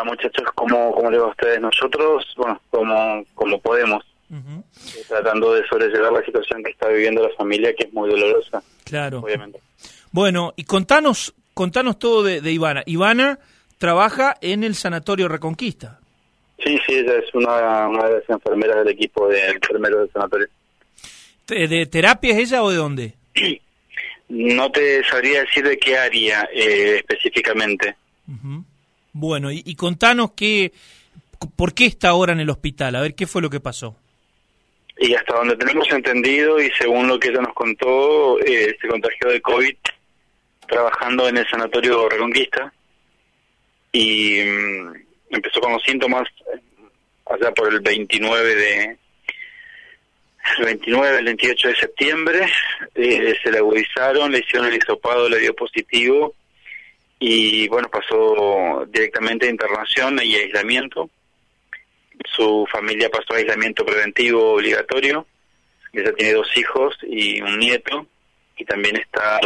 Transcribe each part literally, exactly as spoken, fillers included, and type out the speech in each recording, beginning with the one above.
muchachos, ¿cómo, cómo les va a ustedes? Nosotros, bueno, como, como podemos, uh-huh. eh, tratando de sobrellevar la situación que está viviendo la familia, que es muy dolorosa. Claro. Obviamente. Bueno, y contanos, contanos todo de, de Ivana. Ivana trabaja en el Sanatorio Reconquista. Sí, sí, ella es una, una de las enfermeras del equipo de enfermeros del sanatorio. ¿De, de terapia es ella o de dónde? No te sabría decir de qué área eh, específicamente. Uh-huh. Bueno, y, y contanos qué, por qué está ahora en el hospital, a ver qué fue lo que pasó. Y hasta donde tenemos entendido, y según lo que ella nos contó, eh, se contagió de COVID trabajando en el Sanatorio Reconquista, y um, empezó con los síntomas allá por el veintinueve de... El veintinueve, el veintiocho de septiembre, eh, se le agudizaron, le hicieron el hisopado, le dio positivo, y bueno, pasó directamente a internación y aislamiento. Su familia pasó a aislamiento preventivo obligatorio. Ella tiene dos hijos y un nieto, y también está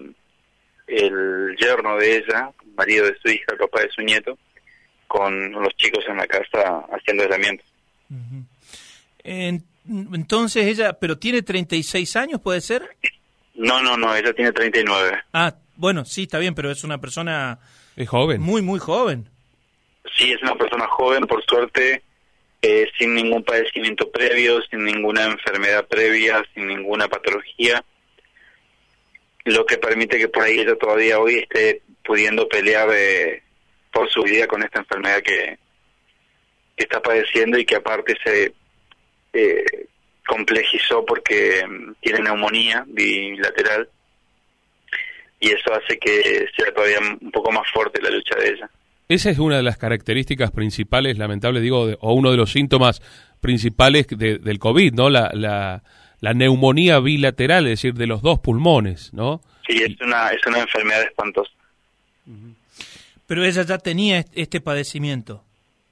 el yerno de ella, marido de su hija, el papá de su nieto, con los chicos en la casa haciendo aislamiento. Uh-huh. En, entonces ella, pero tiene treinta y seis años, ¿puede ser? No, no, no, ella tiene treinta y nueve. Ah, bueno, sí, está bien, pero es una persona... Es joven. Muy, muy joven. Sí, es una persona joven, por suerte, eh, sin ningún padecimiento previo, sin ninguna enfermedad previa, sin ninguna patología, lo que permite que por ahí ella todavía hoy esté pudiendo pelear eh, por su vida con esta enfermedad que, que está padeciendo, y que aparte se eh, complejizó porque um, tiene neumonía bilateral, y eso hace que sea todavía un poco más fuerte la lucha de ella. Esa es una de las características principales, lamentable digo, de, o uno de los síntomas principales de, del COVID, ¿no? La, la, la neumonía bilateral, es decir, de los dos pulmones, ¿no? Sí, es una, es una enfermedad espantosa. Pero ella ya tenía este padecimiento.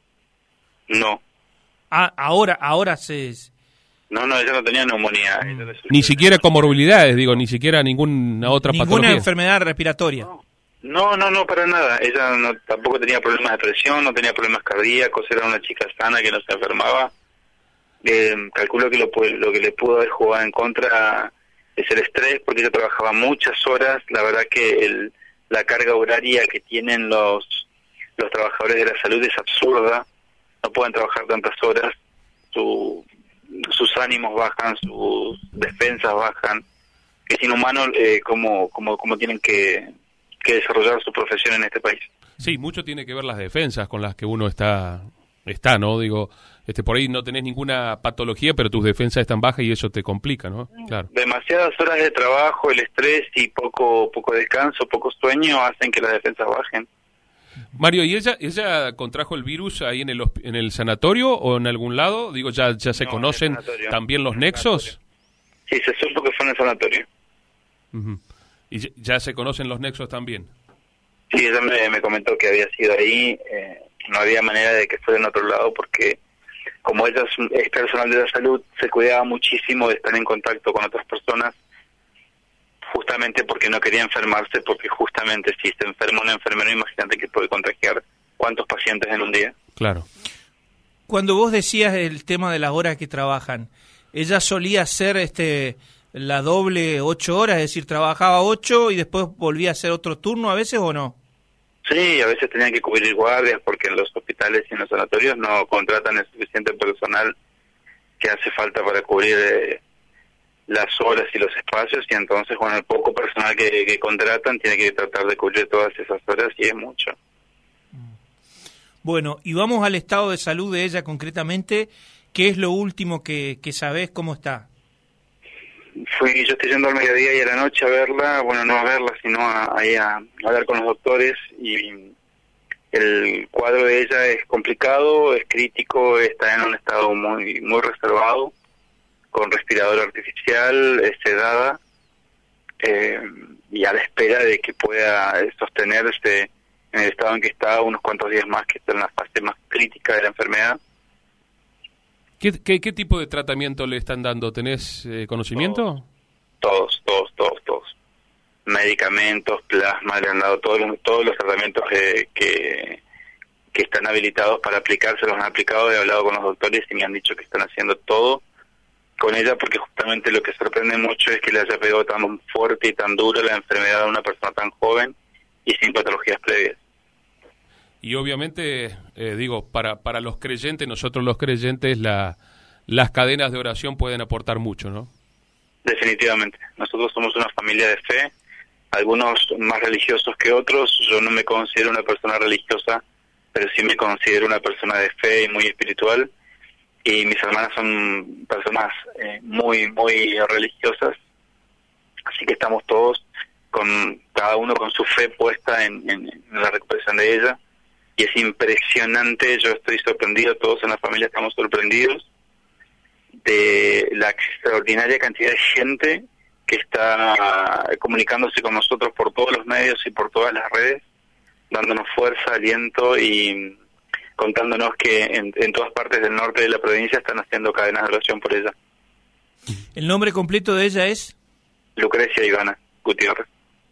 No. Ah, ahora, ahora se... No, no, ella no tenía neumonía. Mm. Ella ni siquiera comorbilidades, digo, ni siquiera ninguna otra ninguna patología. Ninguna enfermedad respiratoria. No. No, no, no, para nada. Ella no, tampoco tenía problemas de presión, no tenía problemas cardíacos, era una chica sana que no se enfermaba. Eh, calculo que lo, lo que le pudo haber jugado en contra es el estrés, porque ella trabajaba muchas horas. La verdad que el, la carga horaria que tienen los, los trabajadores de la salud es absurda. No pueden trabajar tantas horas. Su, sus ánimos bajan, sus defensas bajan. Es inhumano eh, como, como, como tienen que... que desarrollar su profesión en este país. Sí, mucho tiene que ver las defensas con las que uno está, está, ¿no? Digo, este por ahí no tenés ninguna patología, pero tus defensas están bajas y eso te complica, ¿no? Claro. Demasiadas horas de trabajo, el estrés y poco poco descanso, poco sueño hacen que las defensas bajen. Mario, ¿y ella ella contrajo el virus ahí en el en el sanatorio o en algún lado? Digo, ¿ya ya se no, conocen también los nexos? Sí, se supo que fue en el sanatorio. Uh-huh. ¿Y ya se conocen los nexos también? Sí, ella me, me comentó que había sido ahí, eh, no había manera de que fuera en otro lado, porque como ella es, es personal de la salud, se cuidaba muchísimo de estar en contacto con otras personas, justamente porque no quería enfermarse, porque justamente si se enferma un enfermero, imagínate que puede contagiar cuántos pacientes en un día. Claro. Cuando vos decías el tema de las horas que trabajan, ¿ella solía hacer este... la doble ocho horas, es decir, trabajaba ocho y después volvía a hacer otro turno a veces o no? Sí, a veces tenían que cubrir guardias porque en los hospitales y en los sanatorios no contratan el suficiente personal que hace falta para cubrir eh, las horas y los espacios, y entonces, bueno, el poco personal que, que contratan tiene que tratar de cubrir todas esas horas, y es mucho. Bueno, y vamos al estado de salud de ella concretamente. ¿Qué es lo último que, que sabés cómo está? Fui, yo estoy yendo al mediodía y a la noche a verla, bueno, no a verla, sino a, ahí a, a hablar con los doctores, y el cuadro de ella es complicado, es crítico, está en un estado muy muy reservado, con respirador artificial, es sedada, eh, y a la espera de que pueda sostenerse en el estado en que está unos cuantos días más, que está en la fase más crítica de la enfermedad. ¿Qué, qué, qué tipo de tratamiento le están dando? ¿Tenés eh, conocimiento? Todos, todos, todos, todos. Medicamentos, plasma, le han dado todos los, todos los tratamientos que, que, que están habilitados para aplicarse, los han aplicado, he hablado con los doctores y me han dicho que están haciendo todo con ella, porque justamente lo que sorprende mucho es que le haya pegado tan fuerte y tan duro la enfermedad a una persona tan joven y sin patologías previas. Y obviamente, eh, digo, para para los creyentes, nosotros los creyentes, la, las cadenas de oración pueden aportar mucho, ¿no? Definitivamente. Nosotros somos una familia de fe, algunos más religiosos que otros. Yo no me considero una persona religiosa, pero sí me considero una persona de fe y muy espiritual. Y mis hermanas son personas eh, muy, muy religiosas. Así que estamos todos, con cada uno con su fe puesta en, en, en la recuperación de ella. Y es impresionante, yo estoy sorprendido, todos en la familia estamos sorprendidos de la extraordinaria cantidad de gente que está comunicándose con nosotros por todos los medios y por todas las redes, dándonos fuerza, aliento y contándonos que en, en todas partes del norte de la provincia están haciendo cadenas de oración por ella. ¿El nombre completo de ella es? Lucrecia Ivana Gutiérrez.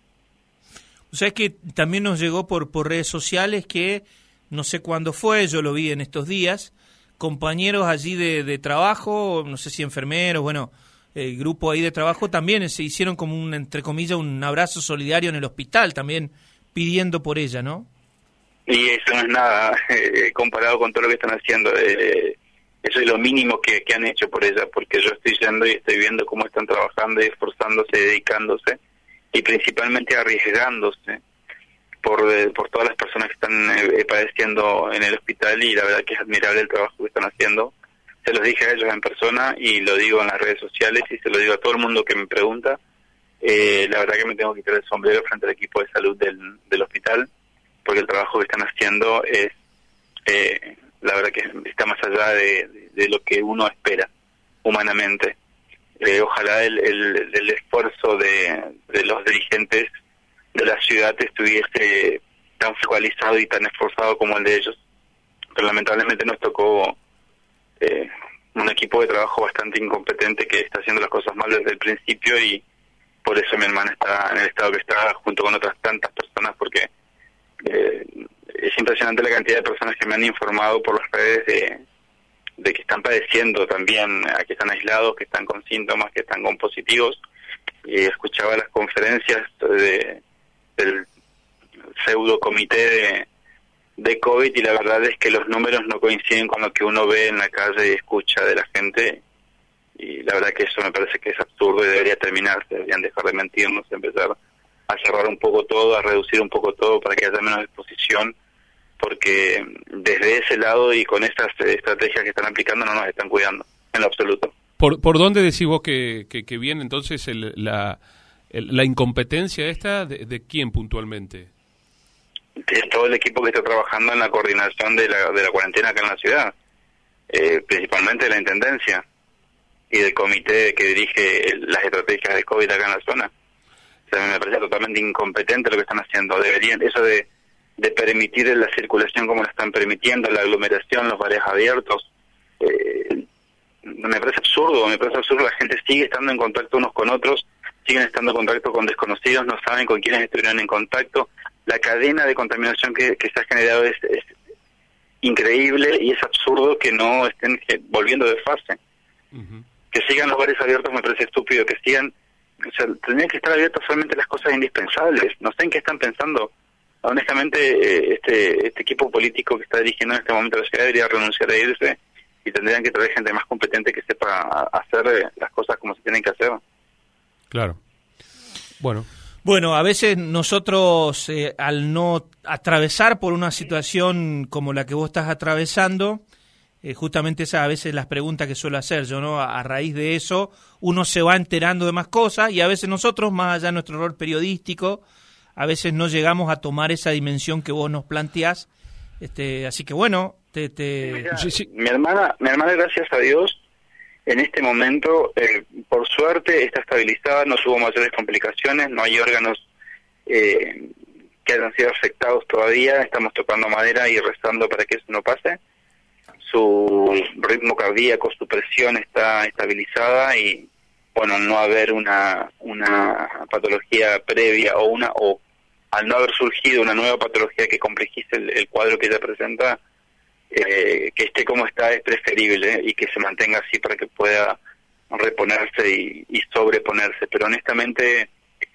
O sea, es que también nos llegó por, por redes sociales que, no sé cuándo fue, yo lo vi en estos días, compañeros allí de, de trabajo, no sé si enfermeros, bueno, el grupo ahí de trabajo también se hicieron como un, entre comillas, un abrazo solidario en el hospital, también pidiendo por ella, ¿no? Y eso no es nada eh, comparado con todo lo que están haciendo. Eh, eso es lo mínimo que, que han hecho por ella, porque yo estoy yendo y estoy viendo cómo están trabajando y esforzándose, dedicándose y principalmente arriesgándose por eh, por todas las personas que están eh, padeciendo en el hospital, y la verdad que es admirable el trabajo que están haciendo. Se los dije a ellos en persona y lo digo en las redes sociales y se lo digo a todo el mundo que me pregunta. Eh, la verdad que me tengo que quitar el sombrero frente al equipo de salud del, del hospital, porque el trabajo que están haciendo es, eh, la verdad que está más allá de, de, de lo que uno espera humanamente. Eh, ojalá el, el, el esfuerzo de, de los dirigentes de la ciudad estuviese tan focalizado y tan esforzado como el de ellos. Pero lamentablemente nos tocó eh, un equipo de trabajo bastante incompetente que está haciendo las cosas mal desde el principio, y por eso mi hermana está en el estado que está, junto con otras tantas personas, porque eh, es impresionante la cantidad de personas que me han informado por las redes de, de que están padeciendo también, que están aislados, que están con síntomas, que están con positivos. Y escuchaba las conferencias de, del pseudo comité de, de COVID, y la verdad es que los números no coinciden con lo que uno ve en la calle y escucha de la gente, y la verdad que eso me parece que es absurdo y debería terminarse. Deberían dejar de mentirnos, empezar a cerrar un poco todo, a reducir un poco todo para que haya menos exposición, porque desde ese lado y con estas estrategias que están aplicando no nos están cuidando en lo absoluto. ¿Por, por dónde decís vos que, que, que viene entonces el, la, el, la incompetencia esta? ¿De, de quién puntualmente? Es todo el equipo que está trabajando en la coordinación de la, de la cuarentena acá en la ciudad, eh, principalmente de la Intendencia y del comité que dirige las estrategias de COVID acá en la zona. O sea, me parece totalmente incompetente lo que están haciendo. Deberían, eso de, de permitir la circulación como la están permitiendo, la aglomeración, los bares abiertos, eh, me parece absurdo, me parece absurdo. La gente sigue estando en contacto unos con otros, siguen estando en contacto con desconocidos, no saben con quiénes estuvieron en contacto. La cadena de contaminación que, que se ha generado es, es increíble, y es absurdo que no estén volviendo de fase. Uh-huh. Que sigan los bares abiertos me parece estúpido, que sigan, o sea, tendrían que estar abiertas solamente las cosas indispensables. No sé en qué están pensando. Honestamente, este este equipo político que está dirigiendo en este momento la ciudad debería renunciar a irse, y tendrían que traer gente más competente que sepa hacer las cosas como se tienen que hacer. Claro. Bueno. Bueno, a veces nosotros, eh, al no atravesar por una situación como la que vos estás atravesando, eh, justamente esas a veces las preguntas que suelo hacer yo, ¿no? A, a raíz de eso, uno se va enterando de más cosas, y a veces nosotros, más allá de nuestro rol periodístico, a veces no llegamos a tomar esa dimensión que vos nos planteás. Este, así que bueno, te... te... Mira, sí, sí. Mi hermana, mi hermana, gracias a Dios, en este momento, eh, por suerte, está estabilizada, no hubo mayores complicaciones, no hay órganos eh, que hayan sido afectados todavía. Estamos tocando madera y rezando para que eso no pase. Su ritmo cardíaco, su presión está estabilizada, y bueno, no haber una una patología previa o una o al no haber surgido una nueva patología que complejice el, el cuadro que ella presenta, eh, que esté como está es preferible y que se mantenga así para que pueda reponerse y, y sobreponerse. Pero honestamente,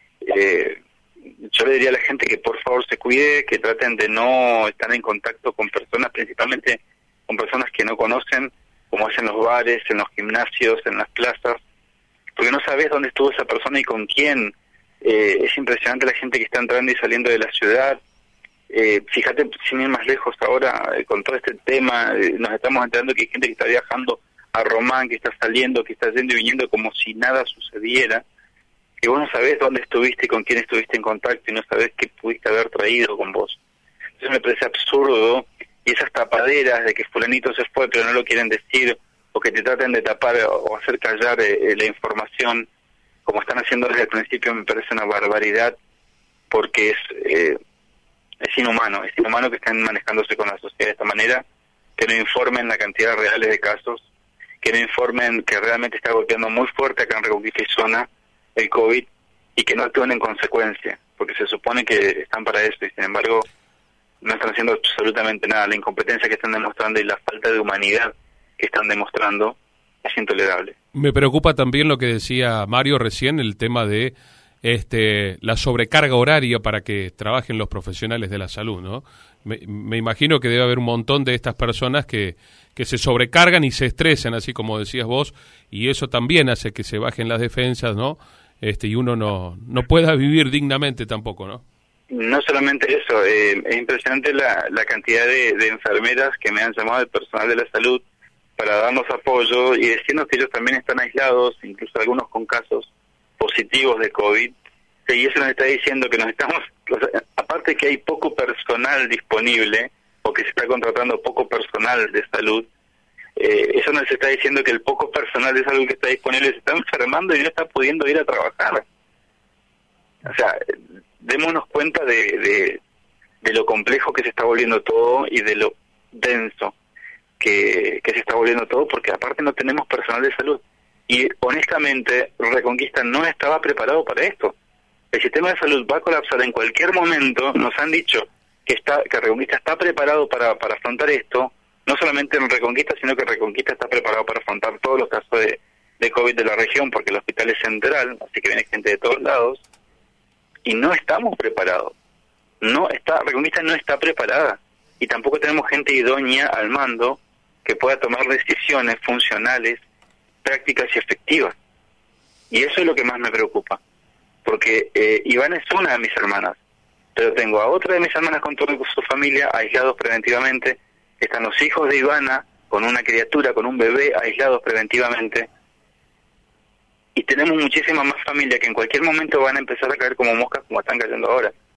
eh, yo le diría a la gente que por favor se cuide, que traten de no estar en contacto con personas, principalmente con personas que no conocen, como es en los bares, en los gimnasios, en las plazas, porque no sabes dónde estuvo esa persona y con quién. Eh, es impresionante la gente que está entrando y saliendo de la ciudad. Eh, fíjate, sin ir más lejos ahora, eh, con todo este tema, eh, nos estamos enterando que hay gente que está viajando a Román, que está saliendo, que está yendo y viniendo como si nada sucediera, que vos no sabés dónde estuviste y con quién estuviste en contacto y no sabés qué pudiste haber traído con vos. Entonces me parece absurdo, y esas tapaderas de que fulanito se fue pero no lo quieren decir, o que te traten de tapar o hacer callar eh, la información, como están haciendo desde el principio, me parece una barbaridad, porque es eh, es inhumano, es inhumano que estén manejándose con la sociedad de esta manera, que no informen la cantidad real de casos, que no informen que realmente está golpeando muy fuerte acá en Reconquista y Zona el COVID, y que no actúen en consecuencia, porque se supone que están para eso, y sin embargo no están haciendo absolutamente nada. La incompetencia que están demostrando y la falta de humanidad que están demostrando es intolerable. Me preocupa también lo que decía Mario recién, el tema de este la sobrecarga horaria para que trabajen los profesionales de la salud, ¿no? Me, me imagino que debe haber un montón de estas personas que, que se sobrecargan y se estresan, así como decías vos, y eso también hace que se bajen las defensas, ¿no? Este y uno no no pueda vivir dignamente tampoco, ¿no? No solamente eso, eh, es impresionante la, la cantidad de, de enfermeras que me han llamado del personal de la salud para darnos apoyo y decirnos que ellos también están aislados, incluso algunos con casos positivos de COVID, y eso nos está diciendo que nos estamos, o sea, aparte que hay poco personal disponible, o que se está contratando poco personal de salud, eh, eso nos está diciendo que el poco personal de salud que está disponible se está enfermando y no está pudiendo ir a trabajar. O sea, démonos cuenta de, de, de lo complejo que se está volviendo todo y de lo denso que, que se está volviendo todo, porque aparte no tenemos personal de salud. Y honestamente, Reconquista no estaba preparado para esto. El sistema de salud va a colapsar en cualquier momento. Nos han dicho que está que Reconquista está preparado para, para afrontar esto, no solamente en Reconquista, sino que Reconquista está preparado para afrontar todos los casos de, de COVID de la región, porque el hospital es central, así que viene gente de todos lados, y no estamos preparados. No está, Reconquista no está preparada, y tampoco tenemos gente idónea al mando que pueda tomar decisiones funcionales, prácticas y efectivas. Y eso es lo que más me preocupa, porque eh, Ivana es una de mis hermanas, pero tengo a otra de mis hermanas con toda su familia aislados preventivamente, están los hijos de Ivana con una criatura, con un bebé aislados preventivamente, y tenemos muchísima más familia que en cualquier momento van a empezar a caer como moscas como están cayendo ahora.